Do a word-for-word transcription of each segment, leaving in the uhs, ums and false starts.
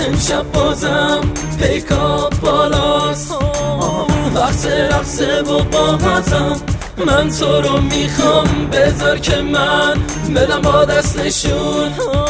امشب بازم پیکا بالاست، وقت رقصه و بازم من تو رو میخوام، بذار که من بدم با دست نشون.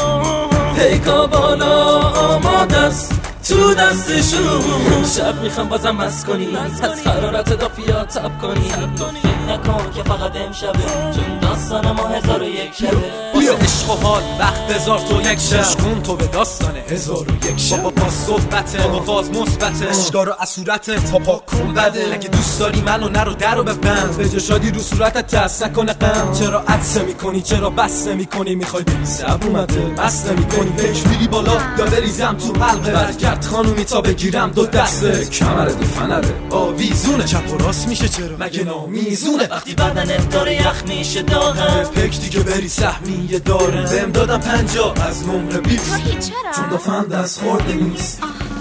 پیکا بالا آماده است تو دستشون، شب میخوام بازم مست کنی، از حرارت دافیا تب کنی. فکر نکن که فقط امشبه، چون داستان ما هزار و یک شبه. بیا عشق و حال وقت هزار تو یک شب، کن تو به داستان هزار و یک شب. بابا با صحبته، بابا فاز مثبته، اشکار و اسورته تا پاک کن بده. اگه دوست داری منو نرو درو ببند، به جا شادی رو صورتت دست نکنه غم. چرا عطسه میکنی، چرا بس نمیکنی، میخوای بگی صبر اومده بس نمیکنی. پیش میری بالا یا بریزم تو حلقه، برگرد خانومی تا بگیرم دو دسته. کمر دو فنره آویزونه، چپ و راست میشه چرا مگه نامیزونه. وقتی بدنت داره یخ میشه داغم، پک دیگه بری سهمیه دارم. بهم دادم پنجا از نمره بیست، چرا؟ چون دفعه دست خورده نیست.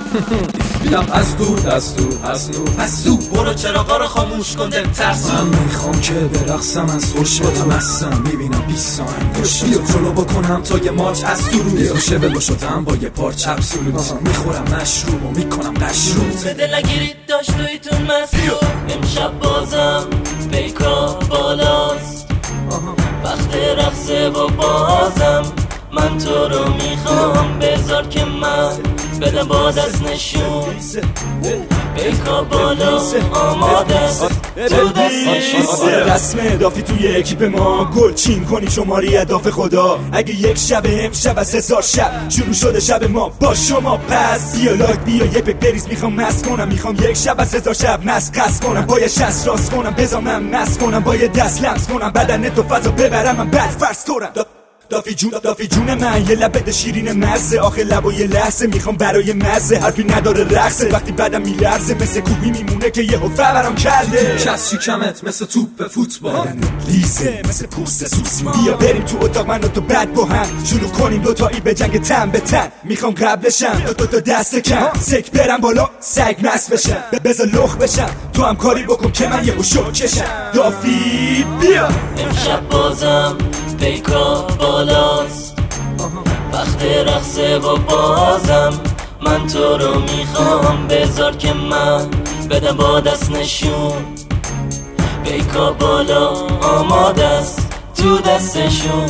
بیدم از دور دست دور از نور از دور. برو چراغا رو خاموش کن دل ترسو. من میخوام که برقصم از خوش با تو مستم، میبینم بیست ساعت گوش. بیا جلو بکنم تا یه مارچ از تو روی روشه ولو شدم با یه پارچ ابسولوت. میخورم مشروب و میکنم قشروت. به دل نگیرید داشت تویتون مسئول، امشب بازم پیکا بالاست، وقت رقصه و بازم من تو رو میخوام، بذار که من بدم با دست نشون. پیکا بالا آماده است تو دستشون. رسم دافی توی اکیپ ما، گل چین کنی شماری اهداف خدا. اگه یک شب امشب از هزار شب شروع شده شب ما با شما، پس بیا لایک بیا یه پک بریز. میخوام مست کنم، میخوام یک شب از هزار شب مست قصد کنم. با یه شست راست کنم بزامم مست کنم، با یه دست لمس کنم بدن تو فضا ببرم. من بد فرض تورم دافی جون دافی جون من، یه لبت شیرین مزه، آخه لب و یه لحظه میخوام برای مزه. حرفی نداره رقصه وقتی بدم میلرزه، مثل کوبی میمونه که یه حفه برام کرده. کس شکمت مثل توپ فوتبال، لیزه مثل پوست سوسما. بیا بریم تو اتاق من و تو بد با هم، شروع کنیم دوتایی به جنگ تن به تن. میخوام قبلشم دو تا, تا دست کم، سک برم بالا سگ مست بشم. بذار لخ بشم تو هم کاری بکن که من یه شو کشم. دافی بیا امشب بازم پیکا بالاست، وقت رقصه و بازم من تو رو میخوام، بذار که من بدم با دست نشون. پیکا بالا آماده است تو دستشون.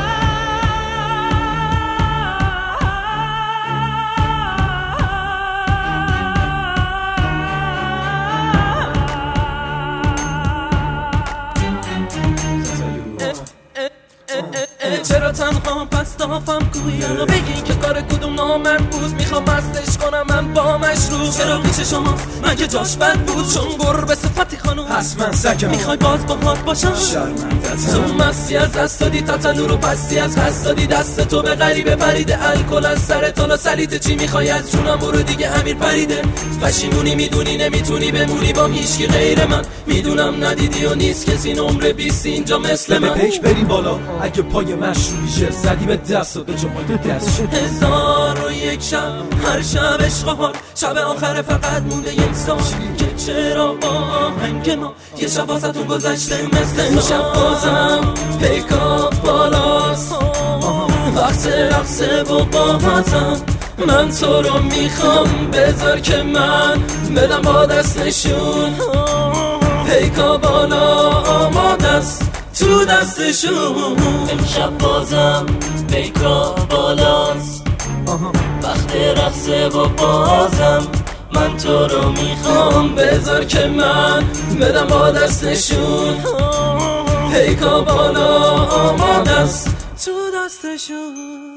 چرا تنها پس دافم گویا بگی که کار کدوم نامرد بود، میخوام مستش کنم من با مشروب. چرا پیش شماست من که جاش بد بود، چون گربه صفتی خانوم پس من سگم. میخوای باز با هات باشم، شرمندتم. تو مستی از دست دادی تتلو رو پستی از هست دادی، دست تو به غریبه پریده، الکل از سر تالا سلیت. چی میخوای از جونم برو دیگه امیر پریده. پشیمونی میدونی نمیتونی بمونی با هیچکی غیر من، میدونم ندیدی و نیست کسی نمره بیست اینجا مثل من. پیک بریم بالا اگه پای مشروبیشه، زدی به دست و به جمعه دست. هزار و یک شب هر شب عشق حال، شب آخر فقط مونده یک سال که چرا با آهنگ ما یه شب واسه تو گذشته مثل امشب بازم پیکا بالاست، وقت رقصه و بازم من تو رو میخوام، بذار که من بدم با دست نشون. پیکا بالا آماده است تو دستشون. امشب بازم پیکا بالاست، وقت رقصه و بازم من تو رو میخوام، بذار که من بدم با دست نشون. پیکا بالا آماده است تو دستشون.